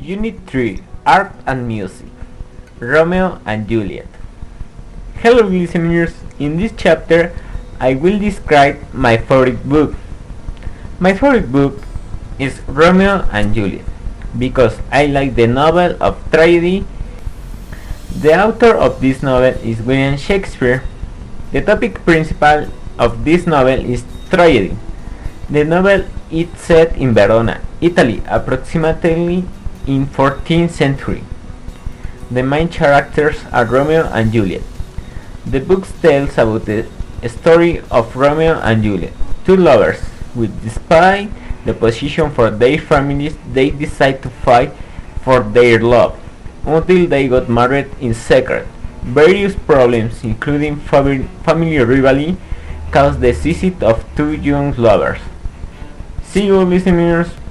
Unit 3 Art and Music Romeo and Juliet. Hello listeners, in this chapter I will describe my favorite book. My favorite book is Romeo and Juliet because I like the novel of tragedy. The author of this novel is William Shakespeare. The topic principal of this novel is tragedy. The novel is set in Verona, Italy, approximately in 14th century. The main characters are Romeo and Juliet. The book tells about the story of Romeo and Juliet, two lovers, which despite the opposition for their families, they decide to fight for their love, until they got married in secret. Various problems, including family rivalry, caused the suicide of two young lovers. See you listeners.